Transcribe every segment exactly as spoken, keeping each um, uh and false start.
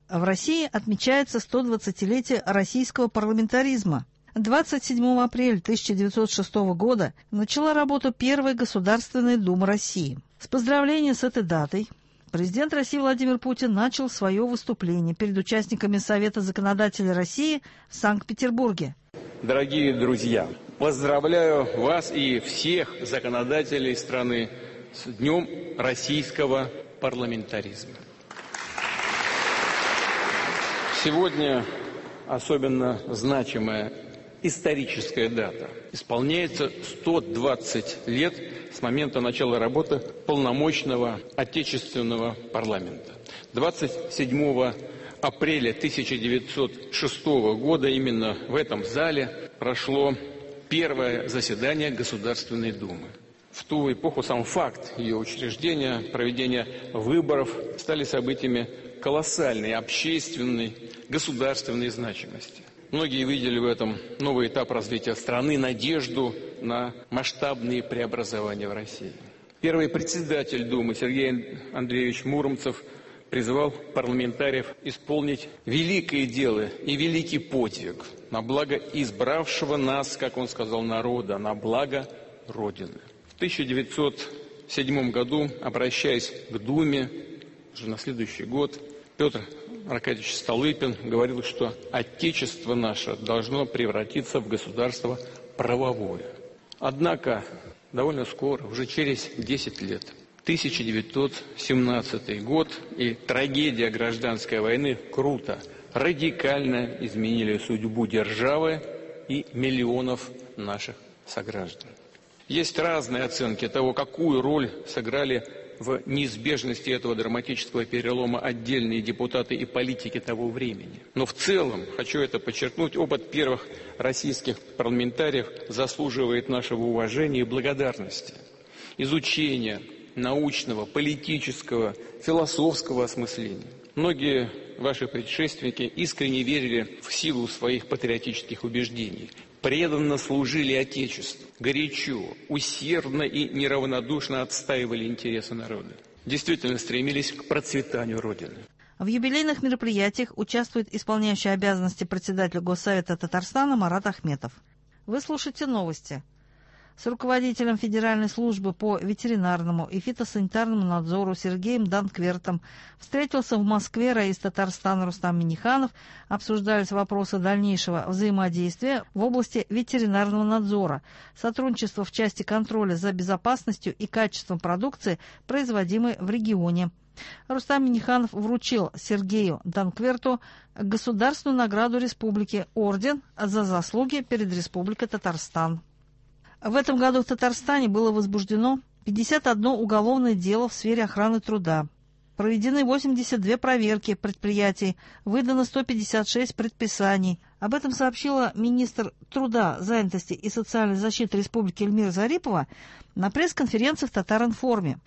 В России отмечается сто двадцатилетие российского парламентаризма. двадцать седьмого апреля тысяча девятьсот шестого года начала работу Первая Государственная Дума России. С поздравления с этой датой президент России Владимир Путин начал свое выступление перед участниками Совета законодателей России в Санкт-Петербурге. Дорогие друзья, поздравляю вас и всех законодателей страны с Днем российского парламентаризма. Сегодня особенно значимая историческая дата. Исполняется сто двадцать лет с момента начала работы полномочного отечественного парламента. двадцать седьмого апреля тысяча девятьсот шестого года именно в этом зале прошло первое заседание Государственной Думы. В ту эпоху сам факт ее учреждения, проведения выборов стали событиями колоссальной общественной, государственной значимости. Многие видели в этом новый этап развития страны, надежду на масштабные преобразования в России. Первый председатель Думы Сергей Андреевич Муромцев призывал парламентариев исполнить великое дело и великий подвиг на благо избравшего нас, как он сказал, народа, на благо Родины. В тысяча девятьсот седьмом году, обращаясь к Думе, уже на следующий год, Петр Аркадьевич Столыпин говорил, что Отечество наше должно превратиться в государство правовое. Однако довольно скоро, уже через десять лет, тысяча девятьсот семнадцатый год и трагедия гражданской войны круто, радикально изменили судьбу державы и миллионов наших сограждан. Есть разные оценки того, какую роль сыграли в неизбежности этого драматического перелома отдельные депутаты и политики того времени. Но в целом, хочу это подчеркнуть, опыт первых российских парламентариев заслуживает нашего уважения и благодарности. Изучения научного, политического, философского осмысления. Многие ваши предшественники искренне верили в силу своих патриотических убеждений, преданно служили Отечеству, горячо, усердно и неравнодушно отстаивали интересы народа. Действительно стремились к процветанию Родины. В юбилейных мероприятиях участвует исполняющий обязанности председателя Госсовета Татарстана Марат Ахметов. Вы слушаете новости. С руководителем Федеральной службы по ветеринарному и фитосанитарному надзору Сергеем Данквертом встретился в Москве раис Татарстана Рустам Минниханов. Обсуждались вопросы дальнейшего взаимодействия в области ветеринарного надзора, сотрудничества в части контроля за безопасностью и качеством продукции, производимой в регионе. Рустам Минниханов вручил Сергею Данкверту государственную награду республики орден за заслуги перед Республикой Татарстан. В этом году в Татарстане было возбуждено пятьдесят одно уголовное дело в сфере охраны труда. Проведены восемьдесят две проверки предприятий, выдано сто пятьдесят шесть предписаний. Об этом сообщила министр труда, занятости и социальной защиты Республики Эльмира Зарипова на пресс-конференции в Татар-Информе.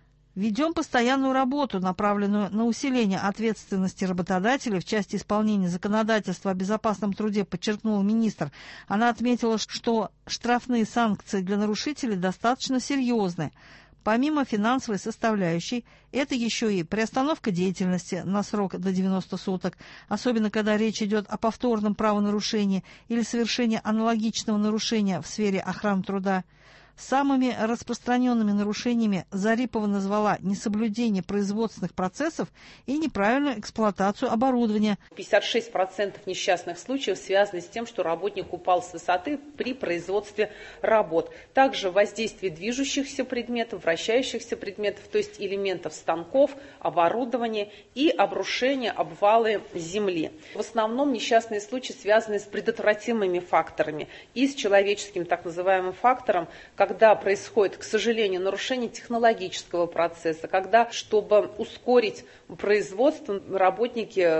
Ведем постоянную работу, направленную на усиление ответственности работодателей в части исполнения законодательства о безопасном труде, подчеркнула министр. Она отметила, что штрафные санкции для нарушителей достаточно серьезны. Помимо финансовой составляющей, это еще и приостановка деятельности на срок до девяноста суток, особенно когда речь идет о повторном правонарушении или совершении аналогичного нарушения в сфере охраны труда. Самыми распространенными нарушениями Зарипова назвала несоблюдение производственных процессов и неправильную эксплуатацию оборудования. пятьдесят шесть процентов несчастных случаев связаны с тем, что работник упал с высоты при производстве работ. Также воздействие движущихся предметов, вращающихся предметов, то есть элементов станков, оборудования и обрушение, обвалы земли. В основном несчастные случаи связаны с предотвратимыми факторами и с человеческим так называемым фактором, когда происходит, к сожалению, нарушение технологического процесса, когда, чтобы ускорить производство, работники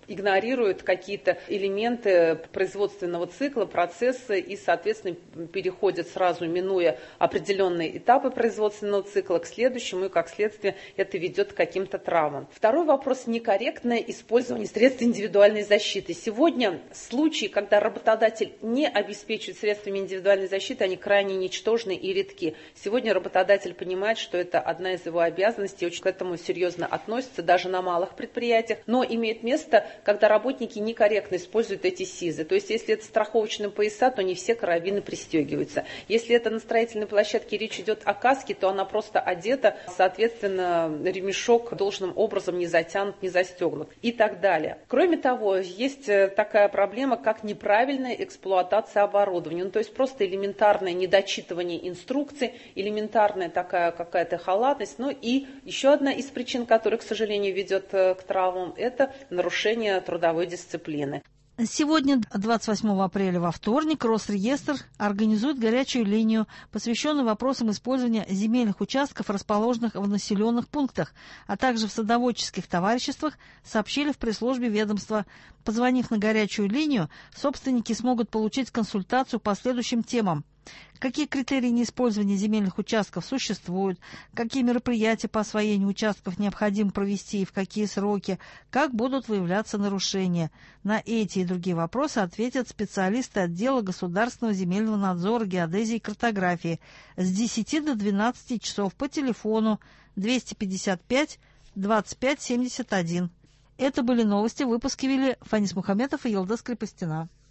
игнорируют какие-то элементы производственного цикла, процесса и, соответственно, переходят сразу, минуя определенные этапы производственного цикла, к следующему, и, как следствие, это ведет к каким-то травмам. Второй вопрос – некорректное использование средств индивидуальной защиты. Сегодня случаи, когда работодатель не обеспечивает средствами индивидуальной защиты, они крайне ничтожны и редки. Сегодня работодатель понимает, что это одна из его обязанностей, очень к этому серьезно относится, даже на малых предприятиях, но имеет место, когда работники некорректно используют эти СИЗы. То есть, если это страховочные пояса, то не все карабины пристегиваются. Если это на строительной площадке речь идет о каске, то она просто одета, соответственно, ремешок должным образом не затянут, не застегнут и так далее. Кроме того, есть такая проблема, как неправильная эксплуатация оборудования. Ну, то есть, просто элементарное недочитывание инструкций, элементарная такая какая-то халатность. Ну и еще одна из причин, которая, к сожалению, ведет к травмам, это нарушение трудовой дисциплины. Сегодня, двадцать восьмого апреля, во вторник, Росреестр организует горячую линию, посвященную вопросам использования земельных участков, расположенных в населенных пунктах, а также в садоводческих товариществах, сообщили в пресс-службе ведомства. Позвонив на горячую линию, собственники смогут получить консультацию по следующим темам. Какие критерии неиспользования земельных участков существуют, какие мероприятия по освоению участков необходимо провести и в какие сроки, как будут выявляться нарушения. На эти и другие вопросы ответят специалисты отдела государственного земельного надзора, геодезии и картографии с десяти до двенадцати часов по телефону двести пятьдесят пять двадцать пять семьдесят один. Это были новости. Выпуски вели Фанис Мухаметов и Елдас Крепостина.